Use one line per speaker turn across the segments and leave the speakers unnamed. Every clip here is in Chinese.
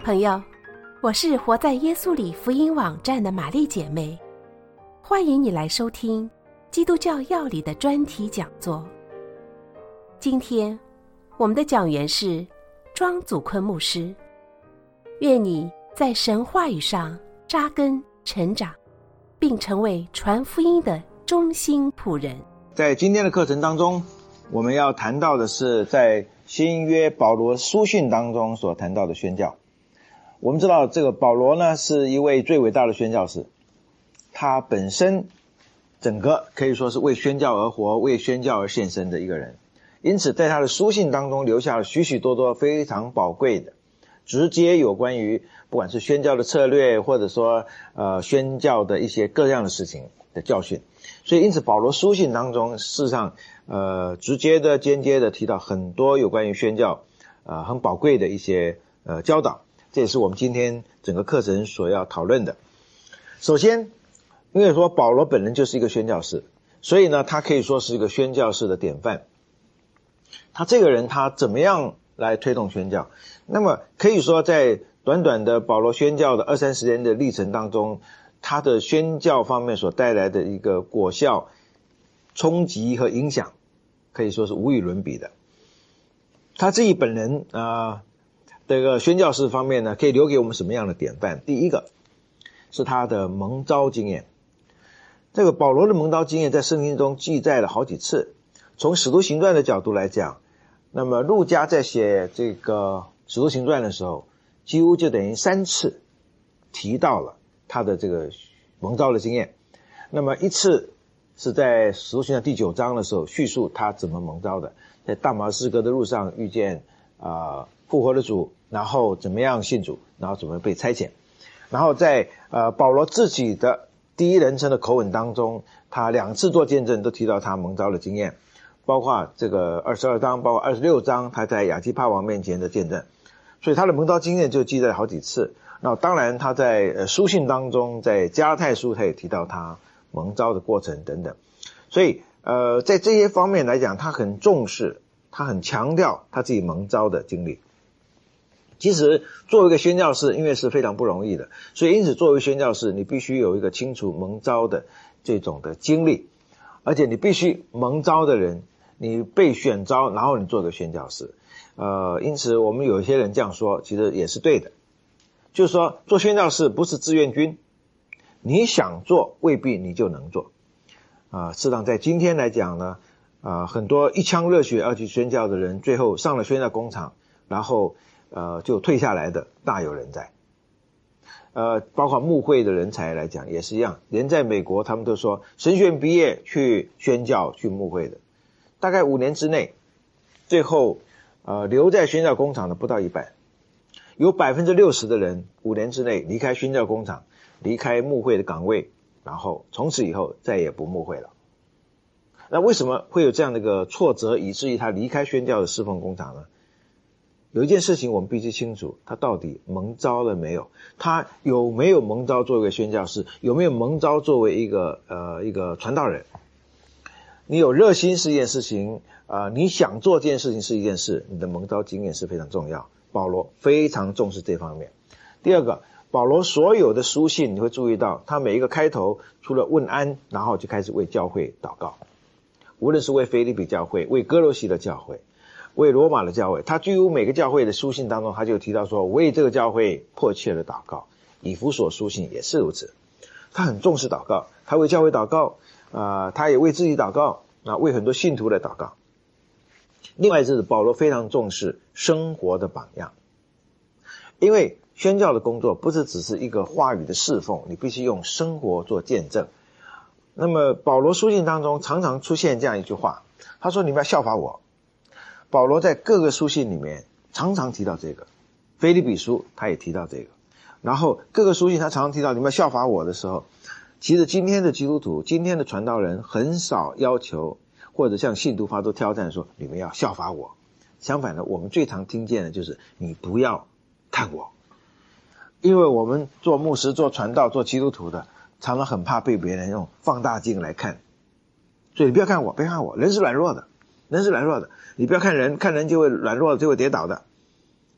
朋友，我是活在耶稣里福音网站的玛丽姐妹，欢迎你来收听基督教要理的专题讲座。今天我们的讲员是庄祖坤牧师，愿你在神话语上扎根成长，并成为传福音的忠心仆人。
在今天的课程当中，我们要谈到的是在新约保罗书信当中所谈到的宣教。我们知道这个保罗呢是一位最伟大的宣教士，他本身整个可以说是为宣教而活，为宣教而献身的一个人，因此在他的书信当中留下了许许多多非常宝贵的直接有关于不管是宣教的策略，或者说宣教的一些各样的事情的教训。所以因此保罗书信当中事实上直接的间接的提到很多有关于宣教很宝贵的一些教导，这也是我们今天整个课程所要讨论的。首先因为说保罗本人就是一个宣教士，所以呢他可以说是一个宣教士的典范。他这个人他怎么样来推动宣教，那么可以说在短短的保罗宣教的20-30年的历程当中，他的宣教方面所带来的一个果效、冲击和影响可以说是无与伦比的。他自己本人这个宣教士方面呢，可以留给我们什么样的典范？第一个是他的蒙召经验。这个保罗的蒙召经验在圣经中记载了好几次。从使徒行传的角度来讲，那么路加在写这个使徒行传的时候，几乎就等于3次提到了他的这个蒙召的经验。那么一次是在使徒行传第9章的时候叙述他怎么蒙召的，在大马士革的路上遇见复活的主，然后怎么样信主，然后怎么被差遣。然后在保罗自己的第一人称的口吻当中，他2次做见证都提到他蒙召的经验，包括这个22章，包括26章他在亚基帕王面前的见证。所以他的蒙召经验就记载了好几次。那当然他在书信当中，在加拉太书他也提到他蒙召的过程等等。所以在这些方面来讲，他很重视，他很强调他自己蒙召的经历。其实作为一个宣教士，因为是非常不容易的，所以因此作为宣教士，你必须有一个清楚蒙召的这种的经历，而且你必须蒙召的人，你被选召，然后你做个宣教士。因此我们有一些人这样说，其实也是对的，就是说做宣教士不是志愿军，你想做未必你就能做。事实上在今天来讲呢，很多一腔热血要去宣教的人，最后上了宣教工厂，然后就退下来的大有人在。包括牧会的人才来讲也是一样，连在美国他们都说神学院毕业去宣教去牧会的，大概5年之内，最后留在宣教工厂的不到一半，有 60% 的人5年之内离开宣教工厂，离开牧会的岗位，然后从此以后再也不牧会了。那为什么会有这样的一个挫折，以至于他离开宣教的侍奉工厂呢？有一件事情我们必须清楚，他到底蒙召了没有？他有没有蒙召作为宣教士？有没有蒙召作为一个传道人？你有热心是一件事情，你想做这件事情是一件事，你的蒙召经验是非常重要。保罗非常重视这方面。第二个，保罗所有的书信你会注意到，他每一个开头除了问安，然后就开始为教会祷告，无论是为腓立比教会，为哥罗西的教会，为罗马的教会，他几乎每个教会的书信当中他就提到说为这个教会迫切的祷告。以弗所书信也是如此，他很重视祷告，他为教会祷告，他也为自己祷告，为很多信徒来祷告。另外就是保罗非常重视生活的榜样，因为宣教的工作不是只是一个话语的侍奉，你必须用生活做见证。那么保罗书信当中常常出现这样一句话，他说你们要效法我。保罗在各个书信里面常常提到这个，腓立比书他也提到这个，然后各个书信他常常提到你们要效法我的时候，其实今天的基督徒，今天的传道人很少要求或者向信徒发出挑战说你们要效法我。相反的，我们最常听见的就是你不要看我。因为我们做牧师、做传道、做基督徒的，常常很怕被别人用放大镜来看，所以你不要看我，别看我，人是软弱的，你不要看人，看人就会软弱，就会跌倒的。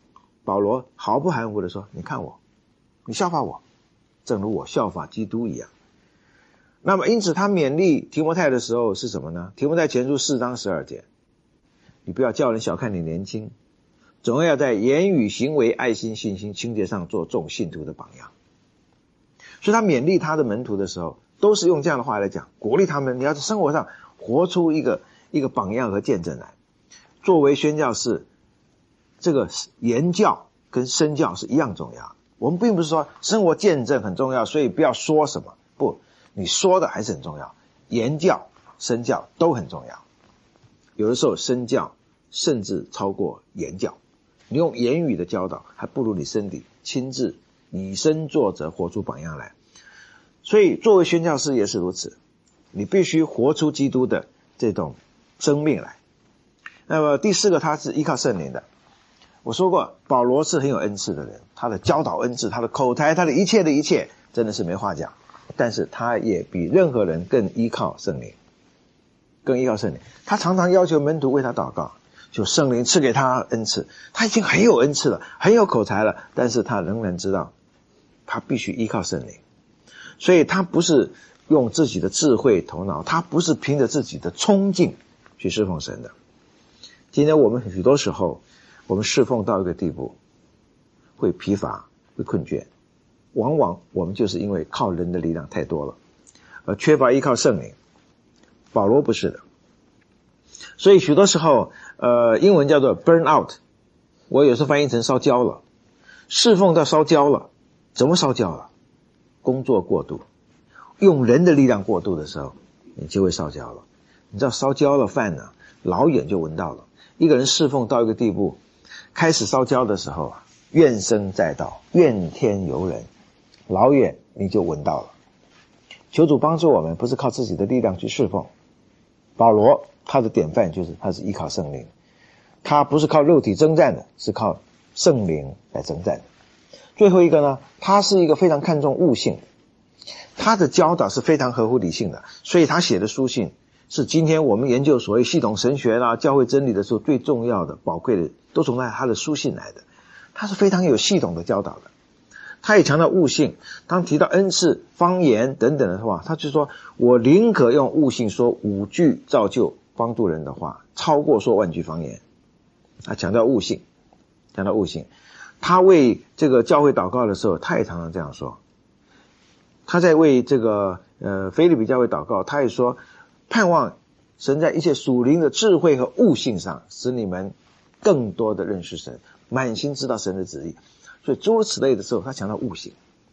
保罗毫不含糊地说，你看我，你效法我，正如我效法基督一样。那么因此他勉励提摩太的时候是什么呢？提摩太前书4章12节，你不要叫人小看你年轻，总要在言语行为爱心信心清洁上做众信徒的榜样。所以他勉励他的门徒的时候都是用这样的话来讲，鼓励他们你要在生活上活出一个榜样和见证来。作为宣教士，这个言教跟身教是一样重要。我们并不是说生活见证很重要，所以不要说什么，不，你说的还是很重要，言教身教都很重要。有的时候身教甚至超过言教，你用言语的教导还不如你身体亲自以身作则，活出榜样来。所以作为宣教士也是如此，你必须活出基督的这种生命来。那么第4个，他是依靠圣灵的。我说过保罗是很有恩赐的人，他的教导恩赐，他的口才，他的一切真的是没话讲，但是他也比任何人更依靠圣灵，他常常要求门徒为他祷告，就圣灵赐给他恩赐。他已经很有恩赐了，很有口才了，但是他仍然知道他必须依靠圣灵。所以他不是用自己的智慧头脑，他不是凭着自己的冲劲去侍奉神的。今天我们许多时候我们侍奉到一个地步会疲乏，会困倦，往往我们就是因为靠人的力量太多了，而缺乏依靠圣灵。保罗不是的，所以许多时候英文叫做 burn out， 我有时候翻译成烧焦了。侍奉到烧焦了，怎么烧焦了？工作过度，用人的力量过度的时候，你就会烧焦了。你知道烧焦了饭呢，老远就闻到了。一个人侍奉到一个地步，开始烧焦的时候，怨声载道，怨天尤人，老远你就闻到了。求主帮助我们，不是靠自己的力量去侍奉。保罗他的典范就是他是依靠圣灵，他不是靠肉体征战的，是靠圣灵来征战的。最后一个呢，他是一个非常看重悟性，他的教导是非常合乎理性的，所以他写的书信是今天我们研究所谓系统神学啦、教会真理的时候最重要的、宝贵的，都从他的书信来的。他是非常有系统的教导的。他也强调悟性，当提到恩赐、方言等等的话，他就说我宁可用悟性说5句造就帮助人的话，超过说万句方言。他强调悟性，他为这个教会祷告的时候，他也常常这样说。他在为这个腓立比教会祷告，他也说盼望神在一切属灵的智慧和悟性上，使你们更多的认识神，满心知道神的旨意。所以诸如此类的时候，他强调悟性。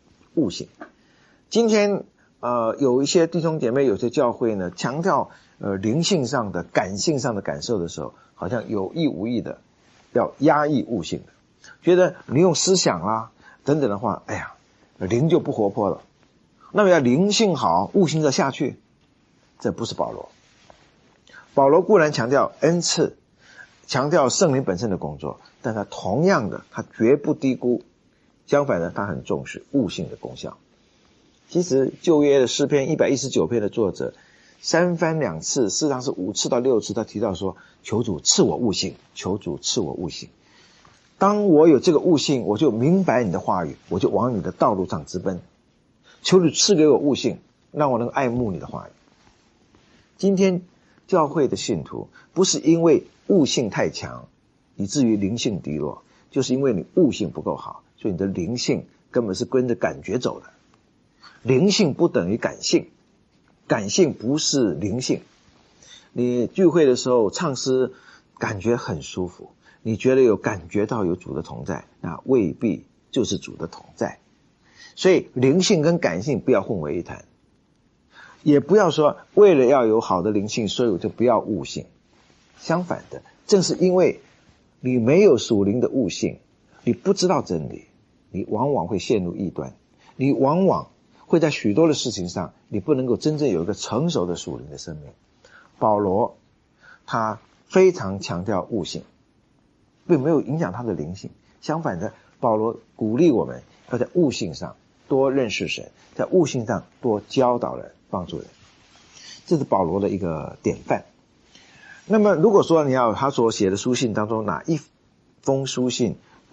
今天有一些弟兄姐妹，有些教会呢，强调灵性上的、感性上的感受的时候，好像有意无意的要压抑悟性的，觉得你用思想啦等等的话，哎呀，灵就不活泼了。那么要灵性好，悟性要下去，这不是保罗。保罗固然强调恩赐，强调圣灵本身的工作，但他同样的，他绝不低估，相反的，他很重视悟性的功效。其实旧约的诗篇119篇的作者3番2次，事实上是5次到6次，他提到说，求主赐我悟性，求主赐我悟性。当我有这个悟性，我就明白你的话语，我就往你的道路上直奔。求主赐给我悟性，让我能爱慕你的话语。今天教会的信徒不是因为悟性太强以至于灵性低落，就是因为你悟性不够好，所以你的灵性根本是跟着感觉走的。灵性不等于感性，感性不是灵性。你聚会的时候唱诗感觉很舒服，你觉得感觉到有主的同在，那未必就是主的同在。所以灵性跟感性不要混为一谈，也不要说为了要有好的灵性，所以我就不要悟性。相反的，正是因为你没有属灵的悟性，你不知道真理，你往往会陷入异端，你往往会在许多的事情上，你不能够真正有一个成熟的属灵的生命。保罗他非常强调悟性，并没有影响他的灵性。相反的，保罗鼓励我们要在悟性上多认识神，在悟性上多教导人，帮助人。这是保罗的一个典范。那么如果说你要他所写的书信当中哪一封书信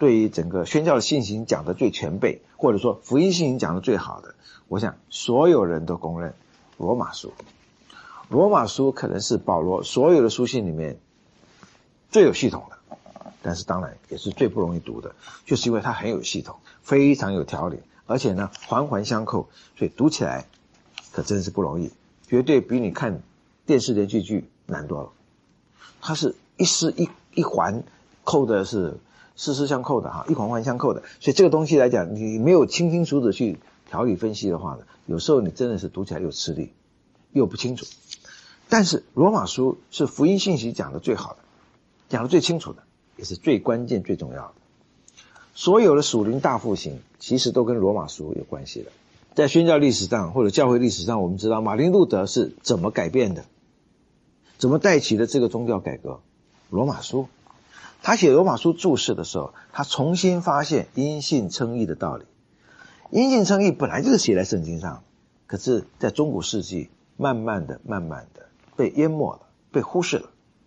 对于整个宣教的信息讲的最全备，或者说福音信息讲的最好的，我想所有人都公认罗马书。罗马书可能是保罗所有的书信里面最有系统的，但是当然也是最不容易读的，就是因为它很有系统，非常有条理，而且呢环环相扣，所以读起来可真是不容易，绝对比你看电视连续剧难多了。它是一丝一环扣的是丝丝相扣的哈，一环环相扣的，所以这个东西来讲，你没有清清楚楚去条理分析的话呢，有时候你真的是读起来又吃力又不清楚。但是罗马书是福音信息讲的最好的，讲的最清楚的，也是最关键最重要的。所有的属灵大复兴其实都跟罗马书有关系的。在宣教历史上或者教会历史上，我们知道马丁路德是怎么改变的，怎么带起的这个宗教改革。罗马书，他写罗马书注释的时候，他重新发现因信称义的道理。因信称义本来就是写在圣经上，可是在中古世纪慢慢的被淹没了，被忽视了。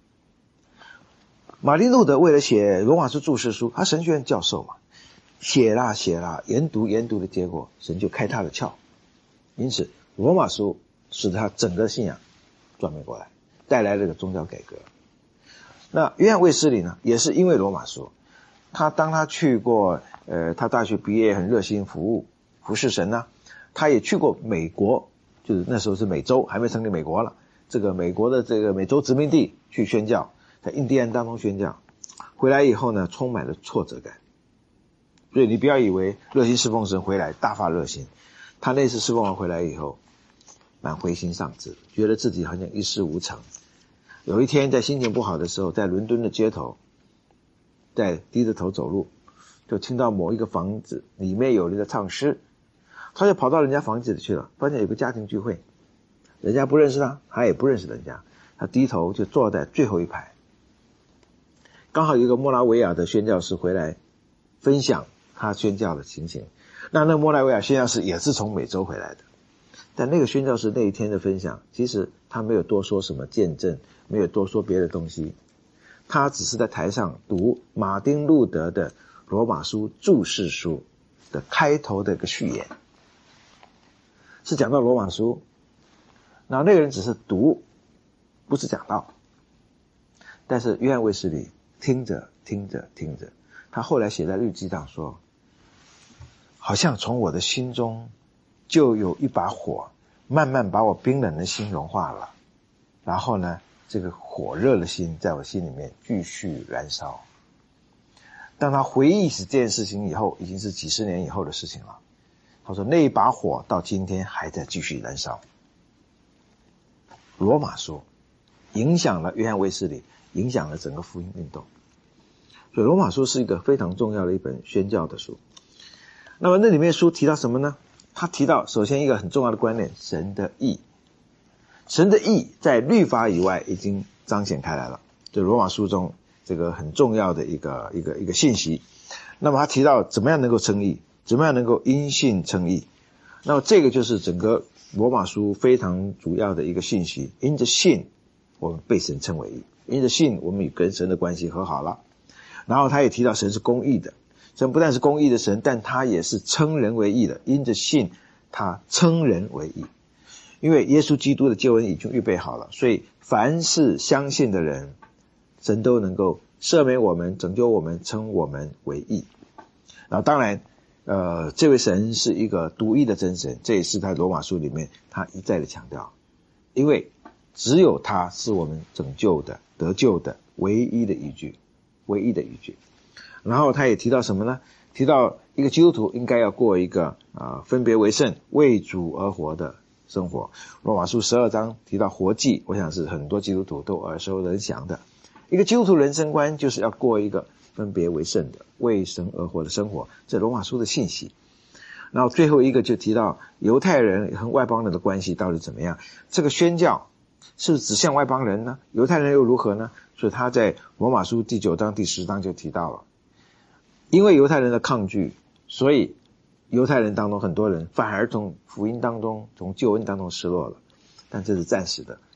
马丁路德为了写罗马书注释书，他神学院教授嘛，写啦研读的结果，神就开他的窍。因此罗马书使得他整个信仰转变过来，带来这个宗教改革。那约翰卫斯理呢，也是因为罗马书，当他去过他大学毕业很热心服侍神呢，他也去过美国，就是那时候是美洲还没成立美国了，这个美国的这个美洲殖民地去宣教，在印第安当中宣教，回来以后呢，充满了挫折感。所以你不要以为热心侍奉神回来大发热心，他那次侍奉完回来以后蛮灰心丧志，觉得自己好像一事无成。有一天在心情不好的时候，在伦敦的街头，在低着头走路，就听到某一个房子里面有人在唱诗，他就跑到人家房子里去了，发现有个家庭聚会，人家不认识他，他也不认识人家，他低头就坐在最后一排。刚好有一个莫拉维亚的宣教士回来分享他宣教的情形，那莫拉维亚宣教士也是从美洲回来的，但那个宣教士那一天的分享，其实他没有多说什么见证，没有多说别的东西，他只是在台上读马丁路德的罗马书注释书的开头的一个序言，是讲到罗马书，然后那个人只是读，不是讲道。但是约翰卫斯理听着，他后来写在日记上说，好像从我的心中就有一把火慢慢把我冰冷的心融化了，然后呢，这个火热的心在我心里面继续燃烧。当他回忆起这件事情以后，已经是几十年以后的事情了，他说那一把火到今天还在继续燃烧。罗马书影响了约翰卫斯理，影响了整个福音运动，所以罗马书是一个非常重要的一本宣教的书。那么那里面书提到什么呢？他提到首先一个很重要的观念，神的义。神的义在律法以外已经彰显开来了，这罗马书中这个很重要的一个信息。那么他提到怎么样能够称义，怎么样能够因信称义。那么这个就是整个罗马书非常主要的一个信息，因着信我们被神称为义，因着信我们与跟神的关系和好了。然后他也提到神是公义的，神不但是公义的神，但他也是称人为义的，因着信他称人为义。因为耶稣基督的救恩已经预备好了，所以凡是相信的人，神都能够赦免我们，拯救我们，称我们为义。然后当然这位神是一个独一的真神，这也是在罗马书里面他一再的强调，因为只有他是我们拯救的得救的唯一的依据。然后他也提到什么呢？提到一个基督徒应该要过一个分别为圣为主而活的生活。罗马书12章提到活祭，我想是很多基督徒都耳熟能详的。一个基督徒人生观就是要过一个分别为圣的为神而活的生活，这罗马书的信息。然后最后一个就提到犹太人和外邦人的关系到底怎么样，这个宣教是不是只向外邦人呢？犹太人又如何呢？所以他在罗马书第9章第10章就提到了，因为犹太人的抗拒，所以犹太人当中很多人反而从福音当中从救恩当中失落了，但这是暂时的，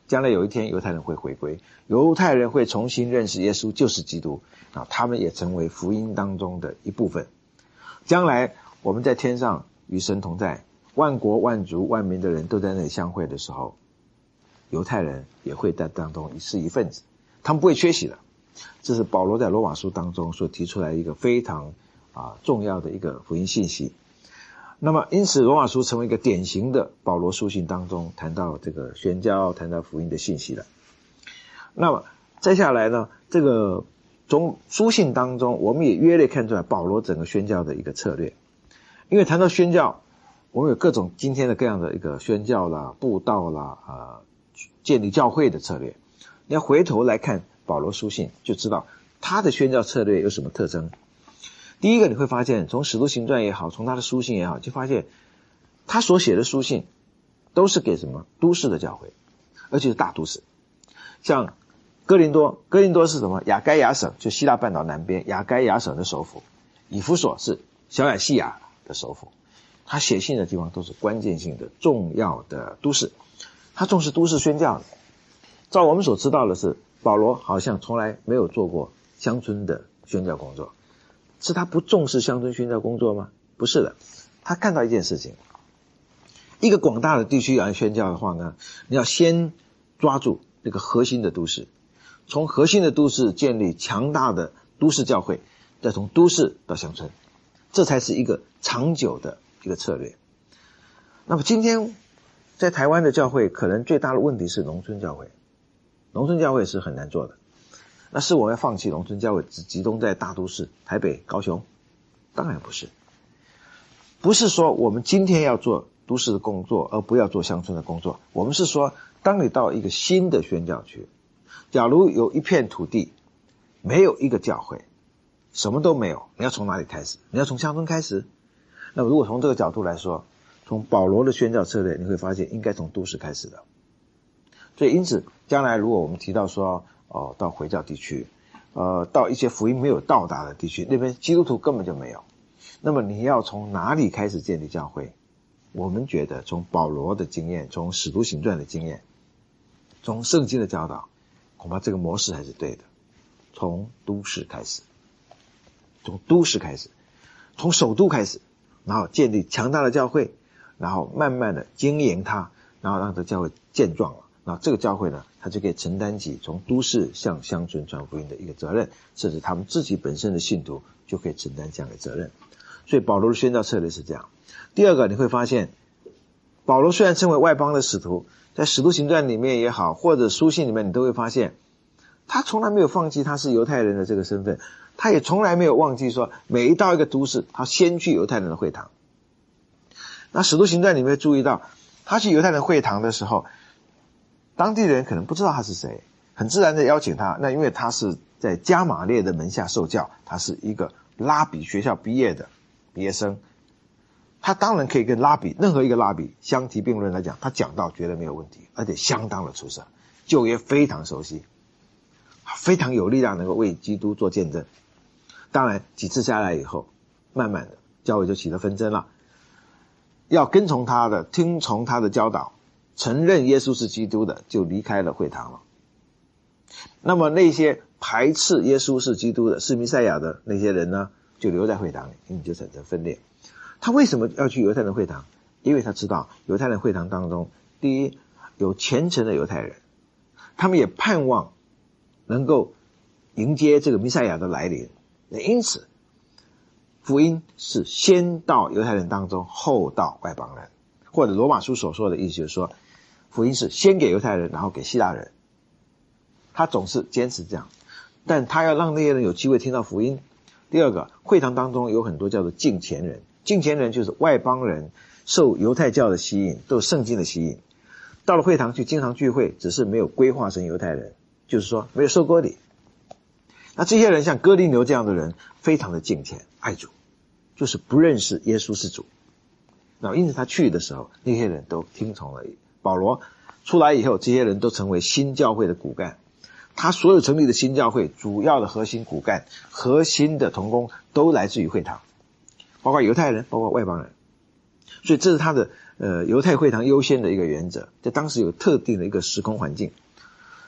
将来有一天犹太人会回归，犹太人会重新认识耶稣就是基督，他们也成为福音当中的一部分。将来我们在天上与神同在，万国万族万民的人都在那里相会的时候，犹太人也会在当中是一份子，他们不会缺席的。这是保罗在罗马书当中所提出来一个非常重要的一个福音信息。那么因此罗马书成为一个典型的保罗书信当中谈到这个宣教谈到福音的信息了。那么接下来呢，这个从书信当中我们也约略看出来保罗整个宣教的一个策略。因为谈到宣教，我们有各种今天的各样的一个宣教啦、布道啦、建立教会的策略。你要回头来看保罗书信，就知道他的宣教策略有什么特征。第一个，你会发现从使徒行传也好，从他的书信也好，就发现他所写的书信都是给什么都市的教会，而且是大都市。像哥林多是什么？亚该亚省，就希腊半岛南边亚该亚省的首府。以弗所是小亚细亚的首府。他写信的地方都是关键性的重要的都市，他重视都市宣教的。照我们所知道的是，保罗好像从来没有做过乡村的宣教工作。是他不重视乡村宣教工作吗？不是的，他看到一件事情，一个广大的地区要宣教的话呢，你要先抓住那个核心的都市，从核心的都市建立强大的都市教会，再从都市到乡村，这才是一个长久的一个策略。那么今天在台湾的教会可能最大的问题是农村教会，农村教会是很难做的。那是我们要放弃农村教会，只集中在大都市台北高雄？当然不是。不是说我们今天要做都市的工作而不要做乡村的工作，我们是说当你到一个新的宣教区，假如有一片土地没有一个教会，什么都没有，你要从哪里开始？你要从乡村开始。那么如果从这个角度来说，从保罗的宣教策略，你会发现应该从都市开始的。所以因此将来如果我们提到说到回教地区，到一些福音没有到达的地区，那边基督徒根本就没有，那么你要从哪里开始建立教会？我们觉得从保罗的经验，从使徒行传的经验，从圣经的教导，恐怕这个模式还是对的。从都市开始，从都市开始，从首都开始，然后建立强大的教会，然后慢慢的经营它，然后让这教会健壮了，那这个教会呢，他就可以承担起从都市向乡村传福音的一个责任，甚至他们自己本身的信徒就可以承担这样的责任。所以保罗的宣教策略是这样。第二个，你会发现保罗虽然称为外邦的使徒，在使徒行传里面也好，或者书信里面，你都会发现他从来没有放弃他是犹太人的这个身份，他也从来没有忘记说每一到一个都市他先去犹太人的会堂。那使徒行传里面注意到他去犹太人会堂的时候，当地人可能不知道他是谁，很自然的邀请他。那因为他是在加玛列的门下受教，他是一个拉比学校毕业的毕业生，他当然可以跟任何一个拉比相提并论来讲，他讲道绝对没有问题，而且相当的出色，旧约非常熟悉，非常有力量能够为基督做见证。当然几次下来以后，慢慢的教会就起了纷争了，要跟从他的，听从他的教导，承认耶稣是基督的，就离开了会堂了。那么那些排斥耶稣是基督的，是弥赛亚的那些人呢，就留在会堂里，因为就产生分裂。他为什么要去犹太人会堂？因为他知道犹太人会堂当中，第一，有虔诚的犹太人，他们也盼望能够迎接这个弥赛亚的来临。因此福音是先到犹太人当中，后到外邦人，或者罗马书所说的意思就是说，福音是先给犹太人，然后给希腊人。他总是坚持这样，但他要让那些人有机会听到福音。第二个，会堂当中有很多叫做敬虔人，敬虔人就是外邦人，受犹太教的吸引，都有圣经的吸引，到了会堂去经常聚会，只是没有规划成犹太人，就是说没有受割礼。那这些人像哥林流这样的人，非常的敬虔爱主，就是不认识耶稣是主。那因此他去的时候，那些人都听从了保罗。出来以后，这些人都成为新教会的骨干。他所有成立的新教会主要的核心骨干，核心的同工都来自于会堂，包括犹太人，包括外邦人。所以这是他的犹太会堂优先的一个原则，在当时有特定的一个时空环境。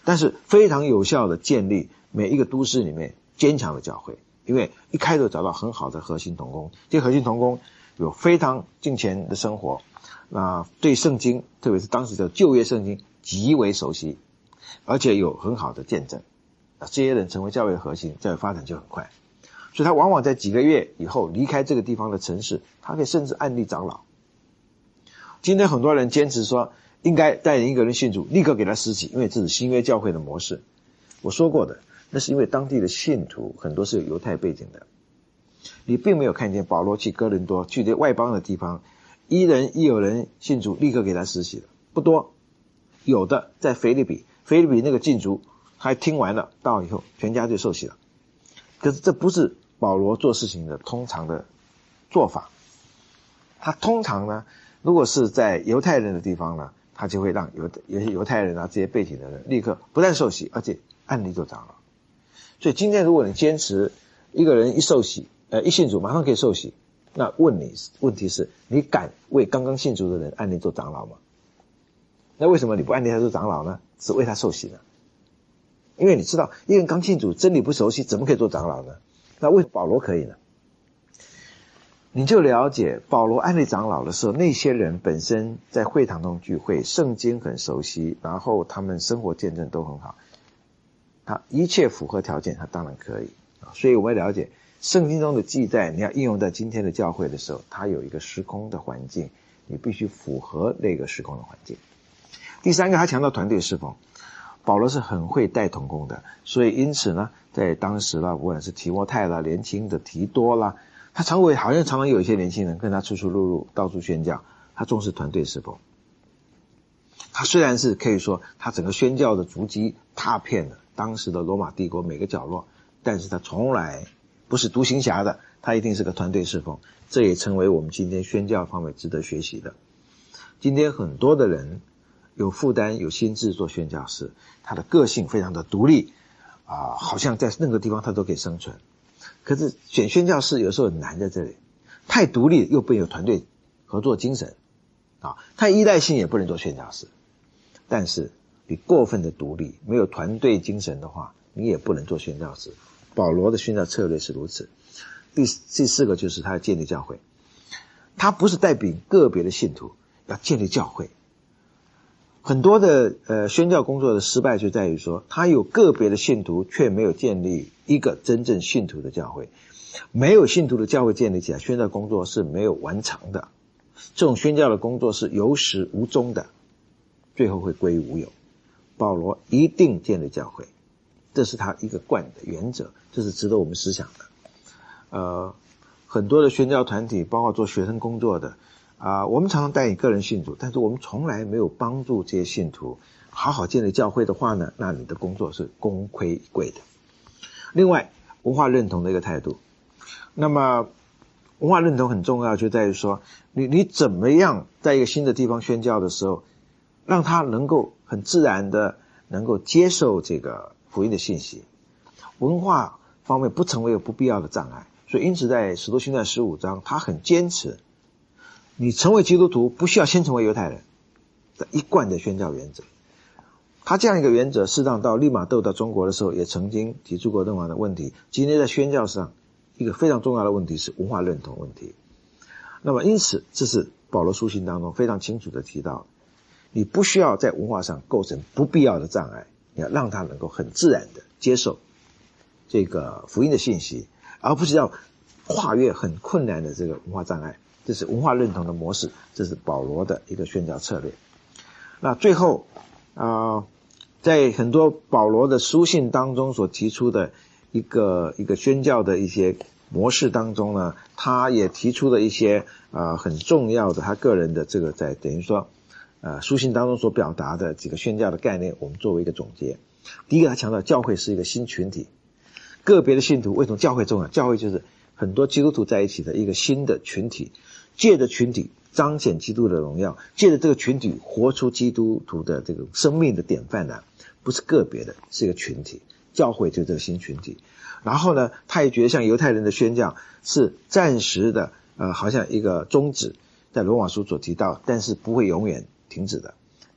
但是非常有效的建立每一个都市里面坚强的教会，因为一开始找到很好的核心同工，这些核心同工有非常敬虔的生活，那对圣经，特别是当时的旧约圣经极为熟悉，而且有很好的见证，这些人成为教会的核心，教会发展就很快。所以他往往在几个月以后离开这个地方的城市，他可以甚至按立长老。今天很多人坚持说应该带领一个人信主立刻给他施洗，因为这是新约教会的模式。我说过的，那是因为当地的信徒很多是有犹太背景的，你并没有看见保罗去哥林多，去这外邦的地方，一有人信主立刻给他施洗的不多。有的在腓立比那个禁足，他听完了到以后全家就受洗了。可是这不是保罗做事情的通常的做法。他通常呢，如果是在犹太人的地方呢，他就会让有些犹太人啊，这些背景的人立刻不但受洗，而且按立做长老。所以今天如果你坚持一个人一受洗一信主马上可以受洗，那问题是你敢为刚刚信主的人按立做长老吗？那为什么你不按立他做长老呢？只为他受洗呢？因为你知道一个人刚信主真理不熟悉，怎么可以做长老呢？那为什么保罗可以呢？你就了解保罗按立长老的时候，那些人本身在会堂中聚会，圣经很熟悉，然后他们生活见证都很好，他一切符合条件，他当然可以。所以我们了解圣经中的记载，你要应用在今天的教会的时候，它有一个时空的环境，你必须符合那个时空的环境。第三个，他强调团队侍奉。保罗是很会带同工的，所以因此呢，在当时啦，不管是提摩太啦，年轻的提多啦，他好像常常有一些年轻人跟他出入到处宣教，他重视团队侍奉。他虽然是可以说他整个宣教的足迹踏遍了当时的罗马帝国每个角落，但是他从来不是独行侠的，他一定是个团队侍奉。这也成为我们今天宣教方面值得学习的。今天很多的人有负担有心智做宣教士，他的个性非常的独立好像在任何地方他都可以生存。可是选宣教士有时候很难在这里，太独立又不能有团队合作精神太依赖性也不能做宣教士。但是你过分的独立没有团队精神的话，你也不能做宣教士。保罗的宣教策略是如此。第四个就是他要建立教会，他不是带领个别的信徒，要建立教会。很多的宣教工作的失败就在于说，他有个别的信徒却没有建立一个真正信徒的教会。没有信徒的教会建立起来，宣教工作是没有完成的。这种宣教的工作是有始无终的，最后会归于无有。保罗一定建立教会，这是他一个贯的原则，这是值得我们思想的。很多的宣教团体包括做学生工作的我们常常带领个人信徒，但是我们从来没有帮助这些信徒好好建立教会的话呢，那你的工作是功亏一篑的。另外，文化认同的一个态度。那么文化认同很重要，就在于说你怎么样在一个新的地方宣教的时候，让他能够很自然的能够接受这个福音的信息。文化方面不成为不必要的障碍。所以因此在使徒行传15章，他很坚持你成为基督徒不需要先成为犹太人，这一贯的宣教原则。他这样一个原则，事实上到利玛窦到中国的时候也曾经提出过同样的问题。今天在宣教上一个非常重要的问题是文化认同问题。那么因此这是保罗书信当中非常清楚的提到，你不需要在文化上构成不必要的障碍，你要让他能够很自然的接受这个福音的信息，而不是要跨越很困难的这个文化障碍。这是文化认同的模式，这是保罗的一个宣教策略。那最后在很多保罗的书信当中所提出的一个宣教的一些模式当中呢，他也提出了一些很重要的他个人的这个在等于说书信当中所表达的几个宣教的概念，我们作为一个总结。第一个，他强调教会是一个新群体，个别的信徒。为什么教会重要？教会就是很多基督徒在一起的一个新的群体，借着群体彰显基督的荣耀，借着这个群体活出基督徒的这个生命的典范不是个别的，是一个群体。教会就是这个新群体。然后呢，他也觉得像犹太人的宣教是暂时的好像一个终止，在罗马书所提到，但是不会永远停止的。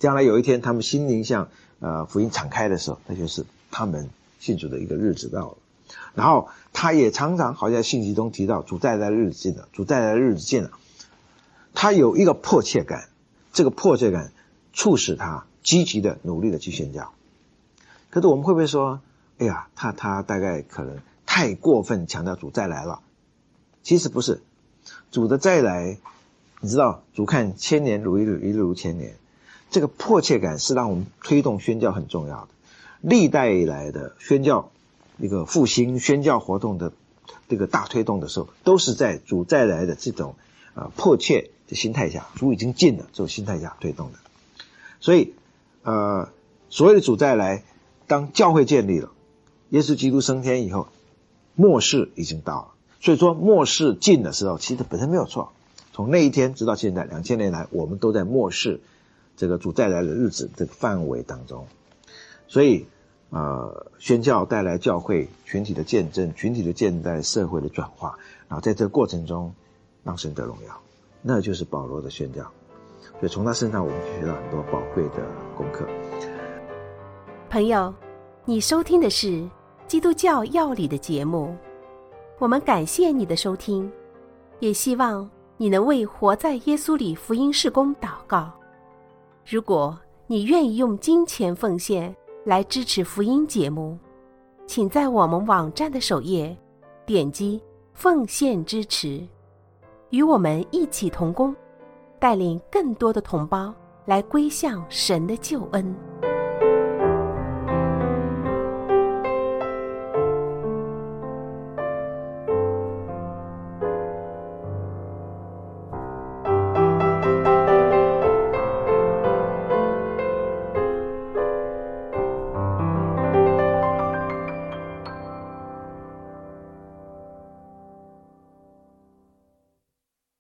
将来有一天他们心灵向福音敞开的时候，那就是他们信主的一个日子到了。然后他也常常好像信息中提到主再来的日子近了，主再来的日子近了。他有一个迫切感，这个迫切感促使他积极的努力的去宣教。可是我们会不会说，哎呀，他大概可能太过分强调主再来了？其实不是，主的再来，你知道主看千年如一日，一日如千年，这个迫切感是让我们推动宣教很重要的。历代以来的宣教一个复兴宣教活动的这个大推动的时候，都是在主再来的这种迫切的心态下，主已经近了这种心态下推动的。所以所谓的主再来，当教会建立了，耶稣基督升天以后，末世已经到了。所以说末世近的时候，其实本身没有错。从那一天直到现在2000年来，我们都在末世这个主再来的日子这个范围当中。所以宣教带来教会群体的见证，群体的见证社会的转化，然后在这个过程中让神得荣耀，那就是保罗的宣教。所以从他身上我们学到很多宝贵的功课。
朋友，你收听的是基督教要理的节目，我们感谢你的收听，也希望你能为活在耶稣里福音事工祷告。如果你愿意用金钱奉献来支持福音节目，请在我们网站的首页点击奉献支持，与我们一起同工，带领更多的同胞来归向神的救恩。